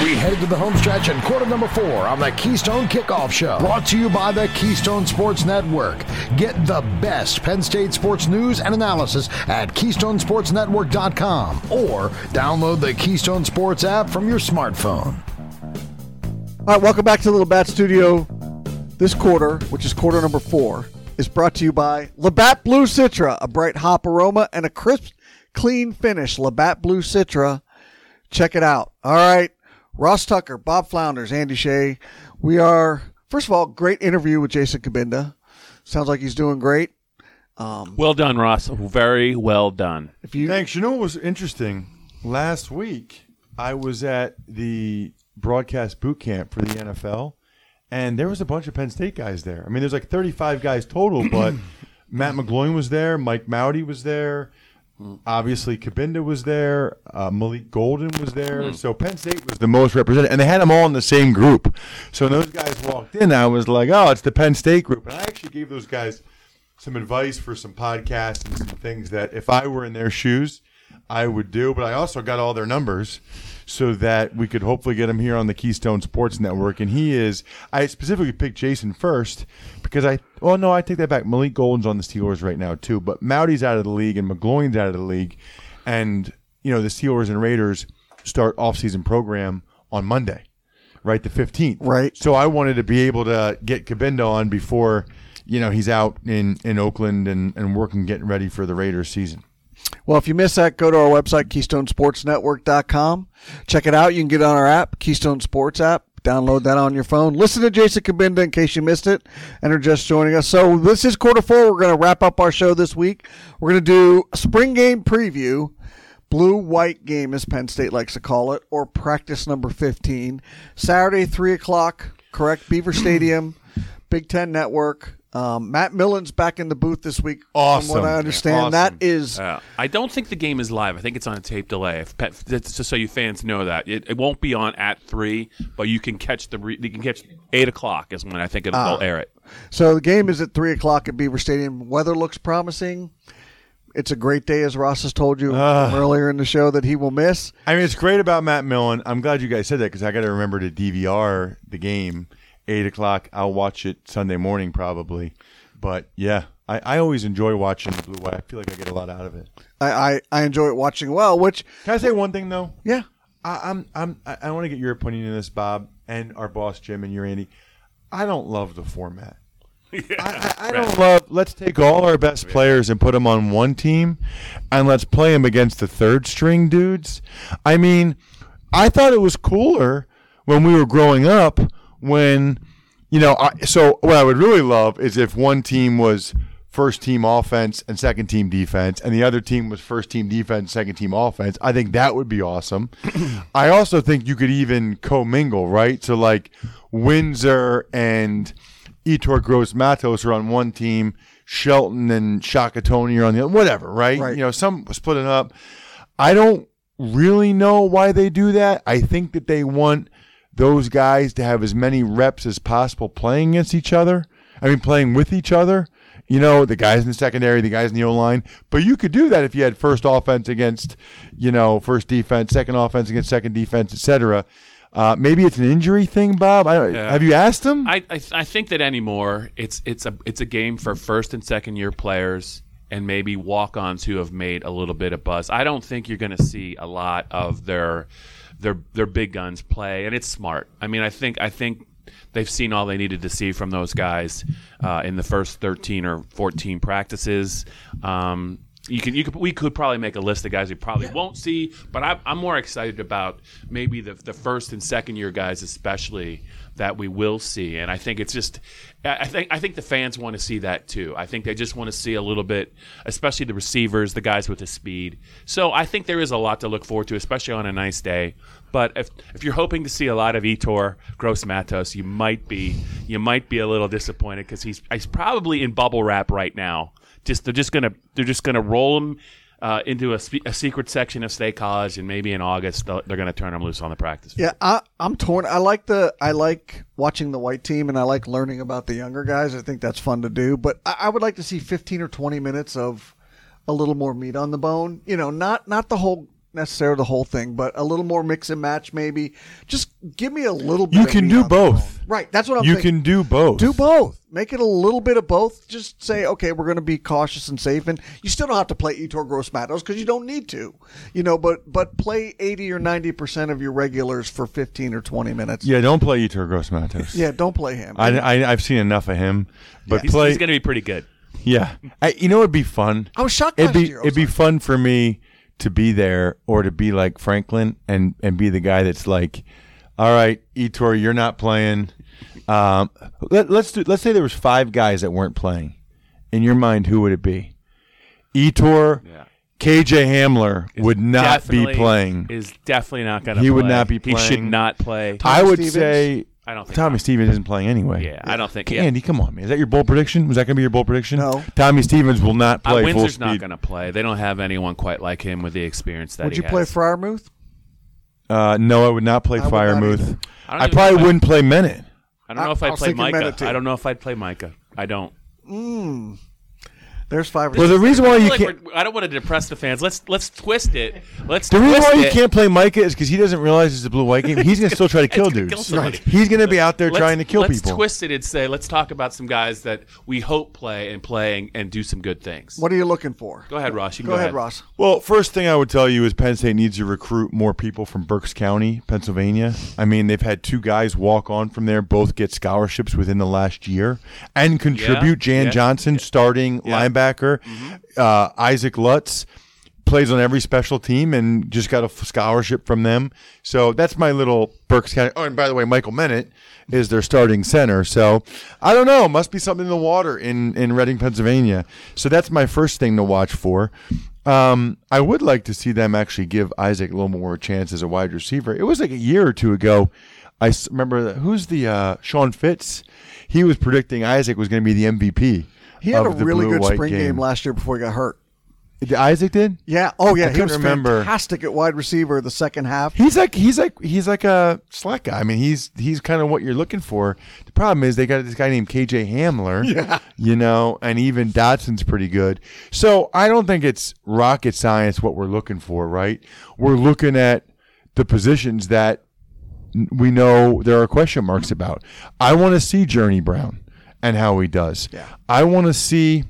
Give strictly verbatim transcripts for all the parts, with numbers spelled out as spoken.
We head to the home stretch in quarter number four on the Keystone Kickoff Show. Brought to you by the Keystone Sports Network. Get the best Penn State sports news and analysis at keystone sports network dot com or download the Keystone Sports app from your smartphone. All right, welcome back to the Labatt Studio. This quarter, which is quarter number four, is brought to you by Labatt Blue Citra, a bright hop aroma and a crisp, clean finish. Labatt Blue Citra. Check it out. All right. Ross Tucker, Bob Flounders, Andy Shea. We are, first of all, great interview with Jason Cabinda. Sounds like he's doing great. Um, well done, Ross. Very well done. If you Thanks. You know what was interesting? Last week, I was at the broadcast boot camp for the N F L, and there was a bunch of Penn State guys there. I mean, there's like thirty-five guys total, but Matt McGloin was there, Mike Mowdy was there, obviously Cabinda was there, uh, Malik Golden was there. Mm. So Penn State was the most represented, and they had them all in the same group. So when those guys walked in, I was like, oh, it's the Penn State group. And I actually gave those guys some advice for some podcasts and some things that if I were in their shoes, I would do. But I also got all their numbers so that we could hopefully get him here on the Keystone Sports Network. And he is, I specifically picked Jason first because I, well, no, I take that back. Malik Golden's on the Steelers right now too, but Mowdy's out of the league and McGloin's out of the league. And, you know, the Steelers and Raiders start off-season program on Monday, right, the fifteenth. Right. So I wanted to be able to get Cabinda on before, you know, he's out in, in Oakland and, and working, getting ready for the Raiders season. Well, if you missed that, go to our website, keystone sports network dot com. Check it out. You can get it on our app, Keystone Sports app. Download that on your phone. Listen to Jason Cabinda in case you missed it and are just joining us. So this is quarter four. We're going to wrap up our show this week. We're going to do a spring game preview, blue-white game as Penn State likes to call it, or practice number fifteen. Saturday, three o'clock, correct? Beaver Stadium, Big Ten Network. Um, Matt Millen's back in the booth this week. Awesome. From what I understand, awesome. that is. Uh, I don't think the game is live. I think it's on a tape delay. If, just so you fans know that it, it won't be on at three, but you can catch the re, you can catch eight o'clock is when I think it'll uh, they'll air it. So the game is at three o'clock at Beaver Stadium. Weather looks promising. It's a great day, as Ross has told you uh, earlier in the show that he will miss. I mean, it's great about Matt Millen. I'm glad you guys said that because I got to remember to D V R the game. Eight o'clock. I'll watch it Sunday morning probably. But, yeah, I, I always enjoy watching the Blue White. I feel like I get a lot out of it. I, I, I enjoy it watching well, which... Can I say one thing, though? Yeah. I, I'm, I'm, I, I want to get your opinion on this, Bob, and our boss, Jim, and your Andy. I don't love the format. Yeah, I, I, I don't love... Let's take all our best players and put them on one team, and let's play them against the third-string dudes. I mean, I thought it was cooler when we were growing up when... You know, I, so what I would really love is if one team was first team offense and second team defense, and the other team was first team defense, second team offense. I think that would be awesome. I also think you could even commingle, right? So like Windsor and Etor Gross Matos are on one team, Shelton and Shakatoni are on the other, whatever, right? right? You know, some split it up. I don't really know why they do that. I think that they want those guys to have as many reps as possible playing against each other. I mean, playing with each other. You know, the guys in the secondary, the guys in the O-line. But you could do that if you had first offense against, you know, first defense, second offense against second defense, et cetera. Uh, maybe it's an injury thing, Bob. I don't, yeah. Have you asked him? I, I I think that anymore, it's it's a it's a game for first and second year players and maybe walk-ons who have made a little bit of buzz. I don't think you're going to see a lot of their their their big guns play, and it's smart. I mean, I think I think they've seen all they needed to see from those guys uh, in the first thirteen or fourteen practices. Um, you can you could we could probably make a list of guys we probably yeah. won't see, but I, I'm more excited about maybe the the first and second year guys, especially, that we will see. And I think it's just I think I think the fans want to see that too. I think they just want to see a little bit, especially the receivers, the guys with the speed. So I think there is a lot to look forward to, especially on a nice day. But if if you're hoping to see a lot of Etor Gross Matos, you might be you might be a little disappointed because he's he's probably in bubble wrap right now. Just they're just gonna they're just gonna roll him uh, into a, spe- a secret section of State College, and maybe in August they're gonna turn him loose on the practice field. Yeah, I, I'm torn. I like the I like watching the white team, and I like learning about the younger guys. I think that's fun to do. But I, I would like to see fifteen or twenty minutes of a little more meat on the bone. You know, not not the whole necessarily the whole thing, but a little more mix and match maybe. Just give me a little bit. You of can meat do on the both. bone. Right. That's what I'm You thinking. can do both. Do both. Make it a little bit of both. Just say, okay, we're going to be cautious and safe, and you still don't have to play Yetur Gross-Matos because you don't need to, you know. But but play eighty or ninety percent of your regulars for fifteen or twenty minutes. Yeah, don't play Yetur Gross-Matos. Yeah, don't play him. I, I I've seen enough of him, but He's, play. he's going to be pretty good. Yeah, I, you know, it'd be fun. I was shocked It'd last be year. I was it'd be like, fun for me to be there or to be like Franklin and and be the guy that's like, all right, Yetur, you're not playing. Um, let, let's do. Let's say there was five guys that weren't playing. In your mind, who would it be? Yetur, Yeah. K J Hamler Is would not be definitely- playing. Is definitely not going to. He play. would not be He should playing. not play. I would Stevens? say I don't think. Tommy Stevens isn't playing anyway. Yeah, I don't think. Yeah. Andy, come on, man. Is that your bold prediction? Was that going to be your bold prediction? No. Tommy Stevens will not Uh, play full Windsor's speed. not going to play. They don't have anyone quite like him with the experience that would he you play has. Fryermuth? Uh, no, I would not play I would not Fryermuth. either. I don't I, even probably know if I- wouldn't play Menet. I don't know if I I'd was play thinking Micah. Bennett, too. I don't know if I'd play Micah. I don't. There's five or Well, the six. reason why I, feel you like can't. we're- I don't want to depress the fans. Let's let's twist it. Let's The reason twist why you it. can't play Micah is because he doesn't realize it's a blue-white game. He's going to still try to kill gonna dudes. kill somebody. He's going to be out there Let's- trying to kill let's people. twist it and say, let's talk about some guys that we hope play and play and, and do some good things. What are you looking for? Go ahead, Ross. You can Go go, ahead, Ross. Well, first thing I would tell you is Penn State needs to recruit more people from Berks County, Pennsylvania. I mean, they've had two guys walk on from there, both get scholarships within the last year, and contribute. Jan yeah, Johnson, starting Yeah. linebacker. Uh, Isaac Lutz plays on every special team and just got a f- scholarship from them. So that's my little Berks County. Oh, and by the way, Michael Menet is their starting center. So I don't know. Must be something in the water in, in Reading, Pennsylvania. So that's my first thing to watch for. Um, I would like to see them actually give Isaac a little more chance as a wide receiver. It was like a year or two ago. I s- remember that, who's the uh, Sean Fitz? He was predicting Isaac was going to be the M V P. He had a of the really good blue-white spring game. last year before he got hurt. Isaac did? Yeah. Oh, yeah. I He couldn't was remember. fantastic at wide receiver the second half. He's like he's like he's like a slack guy. I mean, he's he's kind of what you're looking for. The problem is they got this guy named K J Hamler. Yeah. You know, and even Dotson's pretty good. So I don't think it's rocket science what we're looking for, right? We're looking at the positions that we know there are question marks about. I want to see Journey Brown and how he does. Yeah. I want to see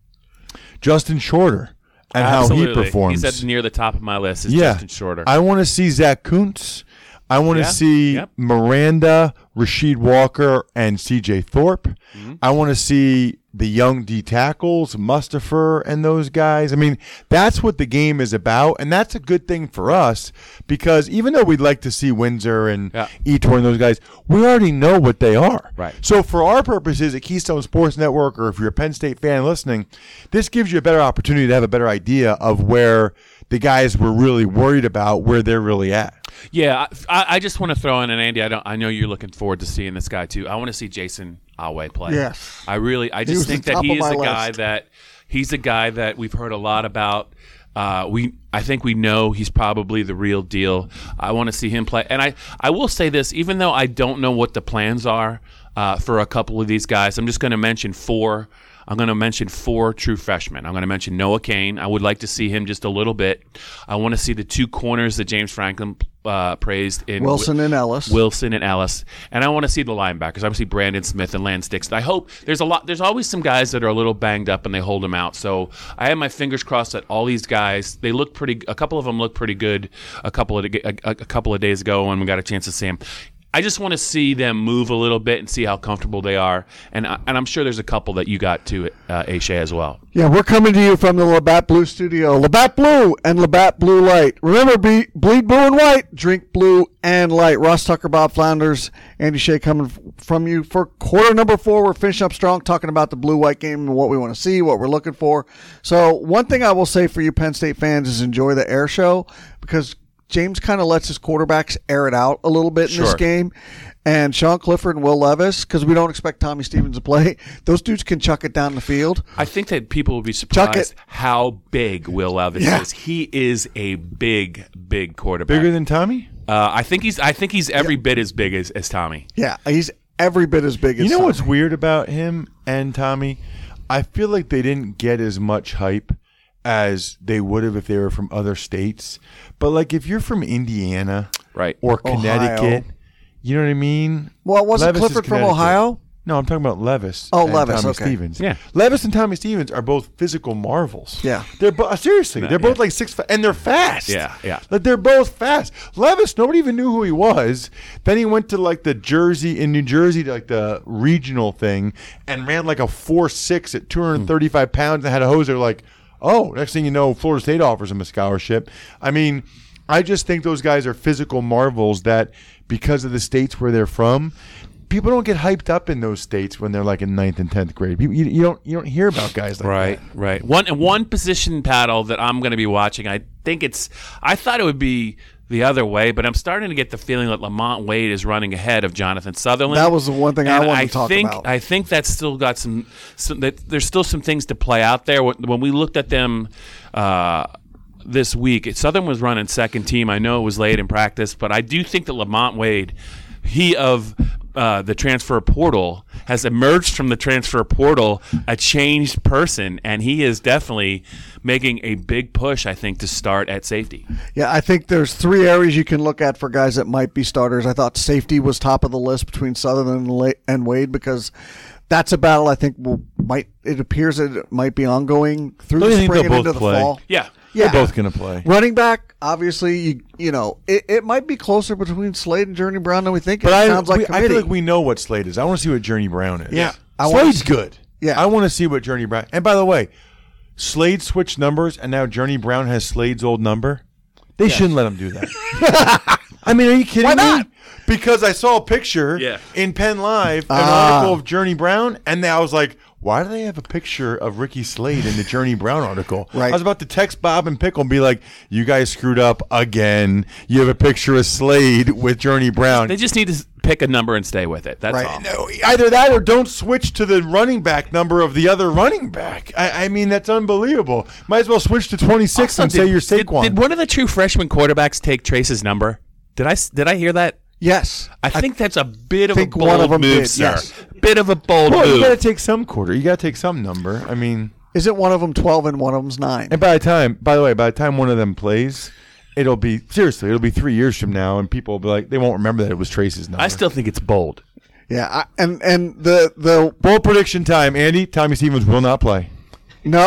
Justin Shorter and Absolutely. how he performs. He's at near the top of my list. Is Yeah. Justin Shorter. I want to see Zach Kuntz. I want to Yeah. see Yep. Miranda, Rasheed Walker, and C J Thorpe. Mm-hmm. I want to see the young D tackles, Mustafa, and those guys. I mean, that's what the game is about, and that's a good thing for us because even though we'd like to see Windsor and Yeah. Etor and those guys, we already know what they are. Right. So for our purposes at Keystone Sports Network, or if you're a Penn State fan listening, this gives you a better opportunity to have a better idea of where the guys we're really worried about, where they're really at. Yeah, I, I just want to throw in, and Andy, I don't. I know you're looking forward to seeing this guy too. I want to see Jason Alway play. Yes. I really. I was just the think that top he of is my a guy list. that he's a guy that we've heard a lot about. Uh, we, I think we know he's probably the real deal. I want to see him play, and I, I will say this, even though I don't know what the plans are uh, for a couple of these guys, I'm just going to mention four. I'm going to mention four true freshmen. I'm going to mention Noah Kane. I would like to see him just a little bit. I want to see the two corners that James Franklin uh, praised in Wilson and Ellis. Wilson and Ellis, and I want to see the linebackers. Obviously, Brandon Smith and Lance Dixon. I hope there's a lot. There's always some guys that are a little banged up and they hold them out. So I have my fingers crossed that all these guys. They look pretty. A couple of them look pretty good. A couple of a, a couple of days ago when we got a chance to see them. I just want to see them move a little bit and see how comfortable they are, and I- and I'm sure there's a couple that you got to uh, Aisha as well. Yeah, we're coming to you from the Labatt Blue Studio. Labatt Blue and Labatt Blue Light. Remember, be, bleed blue and white, drink blue and light. Ross Tucker, Bob Flounders, Andy Shea coming f- from you for quarter number four. We're finishing up strong, talking about the blue-white game and what we want to see, what we're looking for. So one thing I will say for you Penn State fans is enjoy the air show because James kind of lets his quarterbacks air it out a little bit in Sure. this game. And Sean Clifford and Will Levis, because we don't expect Tommy Stevens to play, those dudes can chuck it down the field. I think that people will be Chuck surprised it. how big Will Levis Yeah. is. He is a big, big quarterback. Bigger than Tommy? Uh, I think he's. I think he's every bit as big as, as Tommy. Yeah, he's every bit as big as You know Tommy. what's weird about him and Tommy? I feel like they didn't get as much hype as they would have if they were from other states. But like if you're from Indiana, Right. or Connecticut, Ohio. you know what I mean? Well, wasn't Levis is Clifford from Connecticut. Ohio? No, I'm talking about Levis. Oh, and Levis, Tommy okay. Stevens. Yeah. Levis and Tommy Stevens are both physical marvels. Yeah. They're bo- seriously, No, they're both yeah. like six, fa- and they're fast. Yeah, yeah. Like they're both fast. Levis, nobody even knew who he was. Then he went to like the Jersey in New Jersey, like the regional thing, and ran like a four six at two hundred thirty-five pounds and had a hose. They're like, oh, next thing you know, Florida State offers him a scholarship. I mean, I just think those guys are physical marvels that because of the states where they're from, people don't get hyped up in those states when they're like in ninth and tenth grade. People, you, you don't you don't hear about guys like Right, that. right. One one position paddle that I'm going to be watching. I think it's. I thought it would be the other way, but I'm starting to get the feeling that Lamont Wade is running ahead of Jonathan Sutherland. That was the one thing I And wanted to talk think, about. I think that's still got some. some that there's still some things to play out there. When, when we looked at them. Uh, This week, Southern was running second team. I know it was late in practice, but I do think that Lamont Wade, he of uh, the transfer portal, has emerged from the transfer portal a changed person, and he is definitely making a big push, I think, to start at safety. Yeah, I think there's three areas you can look at for guys that might be starters. I thought safety was top of the list between Sutherland and La- and Wade because that's a battle I think will might it appears that it might be ongoing through Don't the you think spring they'll and into both the play? fall. Yeah. Yeah. They're both going to play. Running back, obviously, you you know, it, it might be closer between Slade and Journey Brown than we think. It But I, sounds like we, I committee. feel like we know what Slade is. I want to see what Journey Brown is. Yeah. I wanna Slade's see- good. Yeah. I want to see what Journey Brown. And by the way, Slade switched numbers, and now Journey Brown has Slade's old number. They shouldn't let him do that. I mean, are you kidding Why not? me? Because I saw a picture Yeah. in Penn Live, an Ah. article of Journey Brown, and I was like, why do they have a picture of Ricky Slade in the Journey Brown article? Right. I was about to text Bob and Pickle and be like, you guys screwed up again. You have a picture of Slade with Journey Brown. They just need to pick a number and stay with it. That's Right. all. No, either that or don't switch to the running back number of the other running back. I, I mean, that's unbelievable. Might as well switch to twenty-six Also, and did- say you're did- Saquon. Did one of the true freshman quarterbacks take Trace's number? Did I s- did I hear that? yes. I think that's a bit of a think bold one of them move, did, sir. yes. Bit of a bold well, you move. got to take some quarter. You got to take some number. I mean, Isn't one of them twelve and one of them's nine? and by the time, by the way, by the time one of them plays, it'll be seriously, it'll be three years from now, and people will be like, they won't remember that it was Trace's number. I still think it's bold. Yeah, I, and and the the bold prediction time, Andy. Tommy Stevens will not play. no,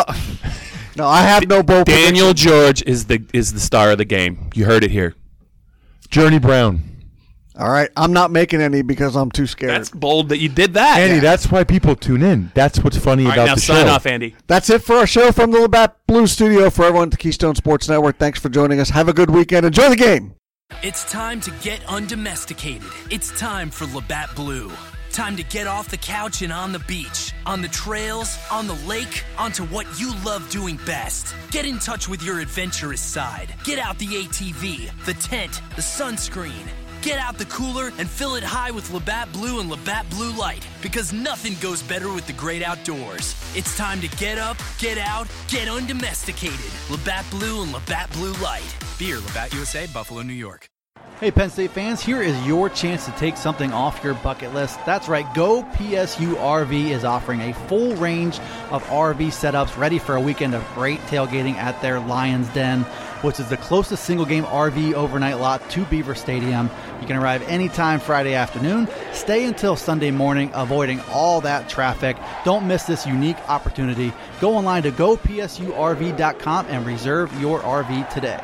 no, I have no bold Daniel George is the is the star of the game. You heard it here. Journey Brown. All right, I'm not making any because I'm too scared. That's bold that you did that. Andy, that's why people tune in. That's what's funny All right, about now the sign show. off, Andy. That's it for our show from the Labatt Blue Studio. For everyone at the Keystone Sports Network, thanks for joining us. Have a good weekend. Enjoy the game. It's time to get undomesticated. It's time for Labatt Blue. Time to get off the couch and on the beach, on the trails, on the lake, onto what you love doing best. Get in touch with your adventurous side. Get out the A T V, the tent, the sunscreen. Get out the cooler and fill it high with Labatt Blue and Labatt Blue Light, because nothing goes better with the great outdoors. It's time to get up, get out, get undomesticated. Labatt Blue and Labatt Blue Light. Beer, Labatt U S A, Buffalo, New York. Hey Penn State fans, here is your chance to take something off your bucket list. That's right, Go P S U R V is offering a full range of R V setups ready for a weekend of great tailgating at their Lions Den, which is the closest single game R V overnight lot to Beaver Stadium. You can arrive anytime Friday afternoon, stay until Sunday morning, avoiding all that traffic. Don't miss this unique opportunity. Go online to go P S U R V dot com and reserve your R V today.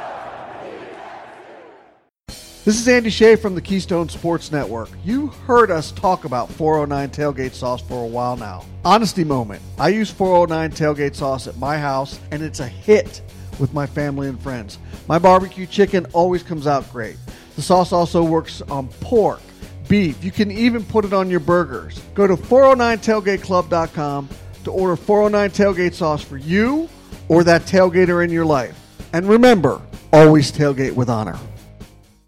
This is Andy Shea from the Keystone Sports Network. You heard us talk about four oh nine tailgate sauce for a while now. Honesty moment. I use four oh nine tailgate sauce at my house, and it's a hit with my family and friends. My barbecue chicken always comes out great. The sauce also works on pork, beef. You can even put it on your burgers. Go to four oh nine tailgate club dot com to order four oh nine tailgate sauce for you or that tailgater in your life. And remember, always tailgate with honor.